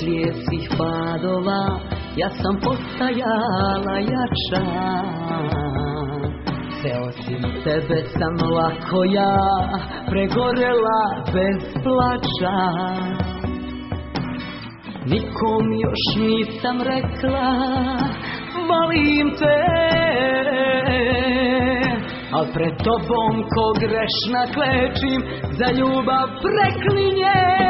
poslije svih padova ja sam postajala jača. Sve osim tebe sam lako ja pregorela bez plača. Nikom još nisam rekla volim te, al pred tobom ko grešna klečim, za ljubav preklinjem.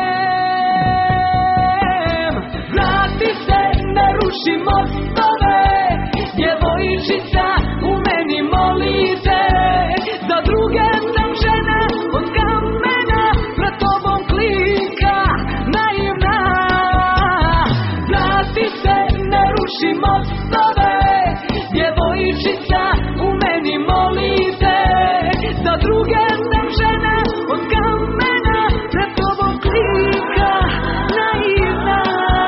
Vrati se, ne ruši mostove, djevojčica u meni moli te. Za druge sam žena od kamena, pred tobom klika naivna. Vrati se, ne ruši mostove, djevojčica u meni moli te. Za druge sam žena od kamena, pred tobom klika naivna.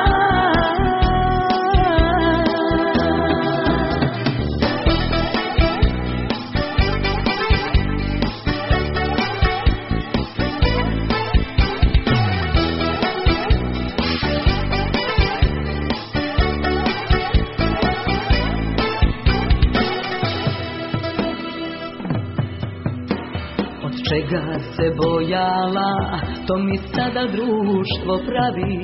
Čega se bojala, to mi sada društvo pravi.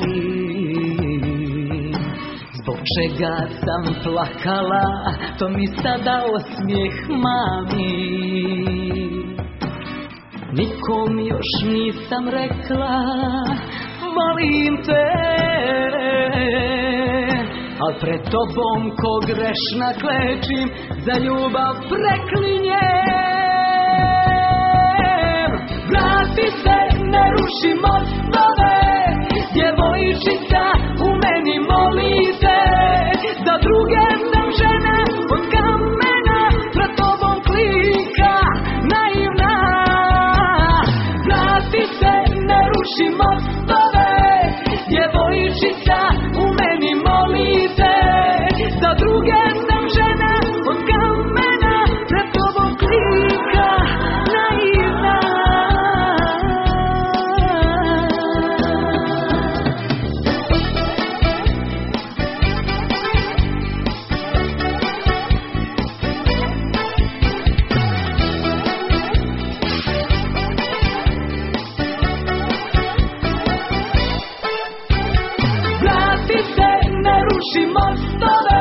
Zbog čega sam plakala, to mi sada osmijeh mami. Nikom još nisam rekla volim te, al pred tobom ko grešna klečim, za ljubav preklinjem. Vrati se, ne ruši mostove, djevojčica u meni moli te. Za druge sam žena od kamena, pred tobom klika naivna. Vrati se, ne ruši mostove, djevojčica u meni moli te. Za druge sam žena od kamena, pred tobom klika naivna. Vrati se, ne ruši mostove,